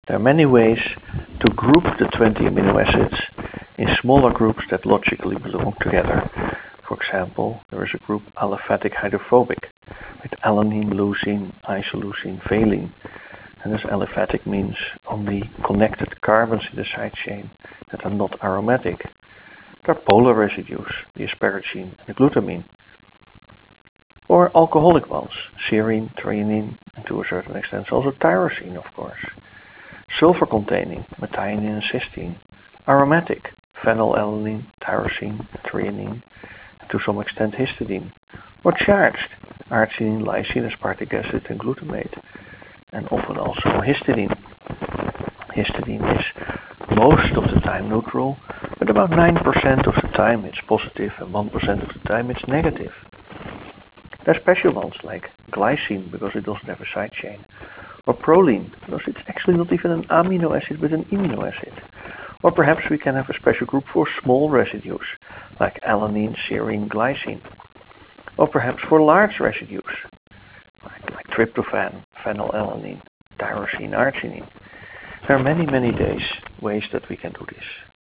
There are many ways to group the 20 amino acids in smaller groups that logically belong together. For example, there is a group aliphatic hydrophobic with alanine, leucine, isoleucine, valine. And this aliphatic means only connected carbons in the side chain that are not aromatic. There are polar residues, the asparagine and the glutamine. Or alcoholic ones, serine, threonine, and to a certain extent also tyrosine, of course. Sulfur-containing, methionine and cysteine. Aromatic, phenylalanine, tyrosine, threonine, and to some extent histidine. Or charged, arginine, lysine, aspartic acid, and glutamate. And often also histidine. Histidine is most of the time neutral, but about 9% of the time it's positive and 1% of the time it's negative. There are special ones like glycine because it doesn't have a side chain, or proline because it's actually not even an amino acid but an amino acid. Or perhaps we can have a special group for small residues like alanine, serine, glycine. Or perhaps for large residues like tryptophan, phenylalanine, tyrosine, arginine. There are many ways that we can do this.